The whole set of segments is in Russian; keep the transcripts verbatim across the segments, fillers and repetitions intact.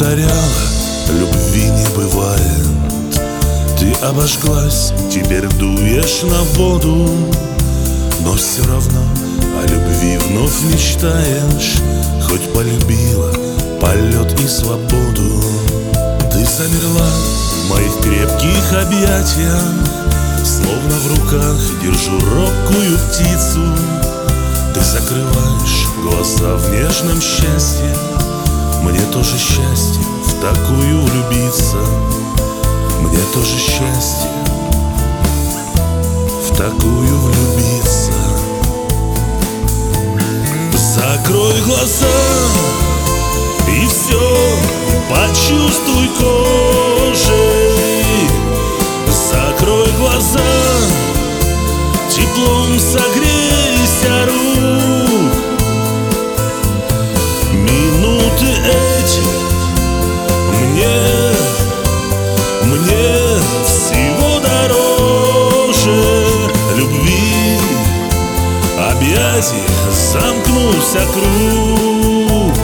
повторяла, любви не бывает. Ты обожглась, теперь дуешь на воду, но все равно о любви вновь мечтаешь. Хоть полюбила полет и свободу. Ты замерла в моих крепких объятиях, словно в руках держу робкую птицу. Ты закрываешь глаза в нежном счастье. Мне тоже счастье в такую влюбиться. Мне тоже счастье в такую влюбиться. Закрой глаза и все почувствуй кожей. Закрой глаза, теплом согрейся рук. Минуты эти мне, мне всего дороже любви. Объятий замкнулся круг.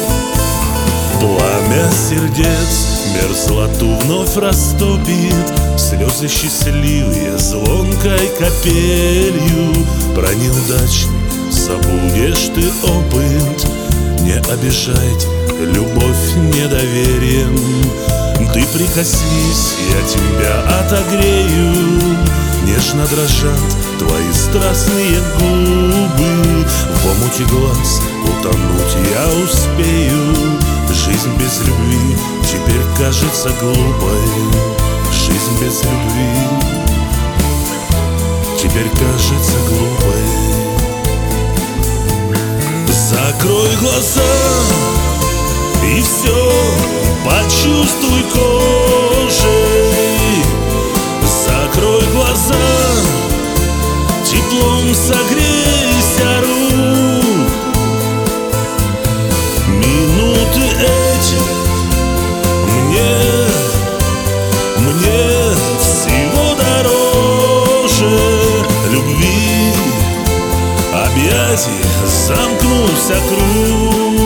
Пламя сердец мерзлоту вновь растопит. Слезы счастливые звонкой капелью. Про неудачный забудешь ты опыт. Не обижайте любовь недоверием. Ты прикоснись, я тебя отогрею. Нежно дрожат твои страстные губы. В омуте глаз утонуть я успею. Жизнь без любви теперь кажется глупой. Жизнь без любви теперь кажется глупой. Закрой глаза и все почувствуй кожей. Закрой глаза, теплом согрейся рук. Минуты эти мне, мне всего дороже любви. Объятий замкнулся круг.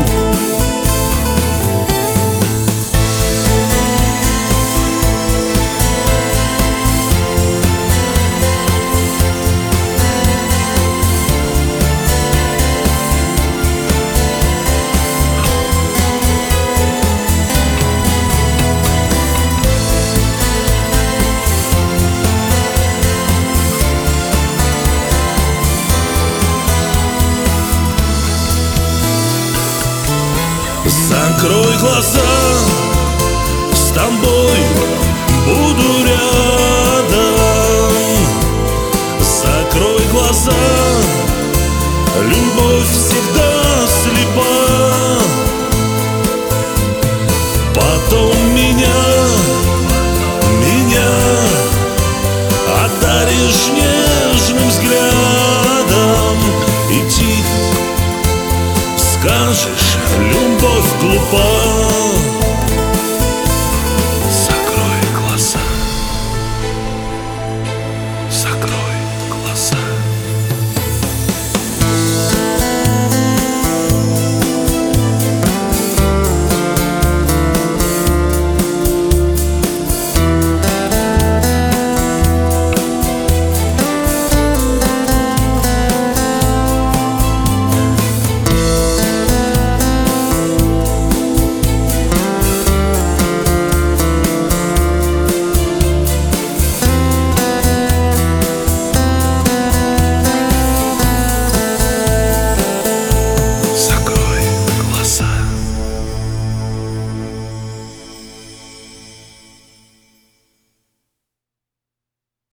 Закрой глаза, с тобой буду рядом. Закрой глаза, любовь всегда слепа. Потом меня, меня одаришь нежным взглядом. И тихо скажешь, любовь глупа.